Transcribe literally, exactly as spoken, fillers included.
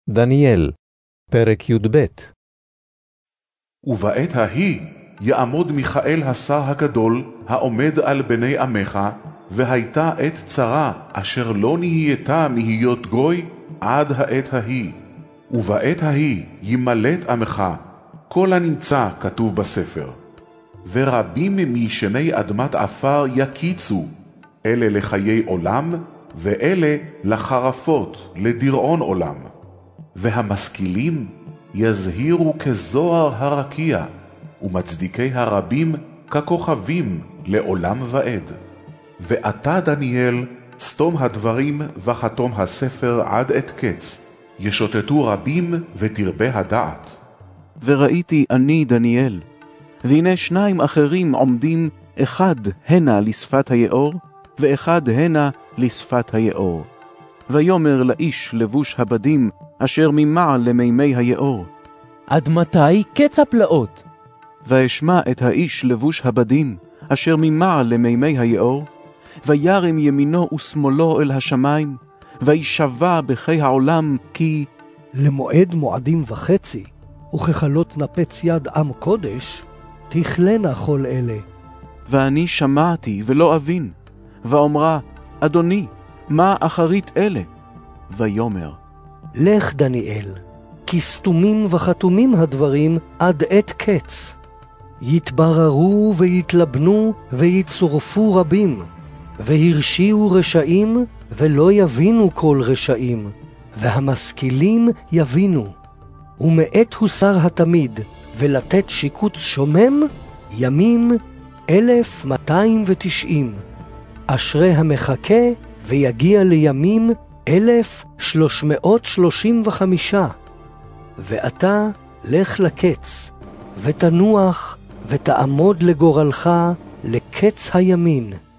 דניאל, פרק י"ב. ובעת ההיא יעמוד מיכאל השר הגדול העומד על בני עמך, והייתה עת צרה אשר לא נהייתה מהיות גוי עד העת ההיא. ובעת ההיא ימלט עמך כל הנמצא כתוב בספר. ורבים מישני אדמת עפר יקיצו, אלה לחיי עולם, ואלה לחרפות לדיראון עולם. והמשכילים יזהירו כזוהר הרקיע, ומצדיקי הרבים ככוכבים לעולם ועד. ואתה דניאל, סתום הדברים וחתום הספר עד את קץ, ישוטטו רבים ותרבה הדעת. וראיתי אני דניאל, והנה שניים אחרים עומדים, אחד הנה לשפת היאור, ואחד הנה לשפת היאור. ויאמר לאיש לבוש הבדים, אשר ממעל למימי היאור, עד מתי קץ הפלאות? ואשמע את האיש לבוש הבדים, אשר ממעל למימי היאור, וירם ימינו ושמאלו אל השמיים, וישבע בחי העולם, כי למועד מועדים וחצי, וככלות נפץ יד עם קודש, תכלנה כל אלה. ואני שמעתי ולא אבין, ואומרה, אדוני, מה אחרית אלה? ויאמר, לך דניאל, כי סתומים וחתומים הדברים עד עת קץ. יתבררו ויתלבנו ויצורפו רבים, והרשיעו רשעים ולא יבינו כל רשעים, והמשכילים יבינו. ומעת הוסר התמיד ולתת שיקוץ שומם, ימים אלף מאתיים ותשעים. אשרי המחכה ויגיע לימים אלף שלוש מאות שלושים וחמישה. ואתה לך לקץ, ותנוח ותעמוד לגורלך לקץ הימין.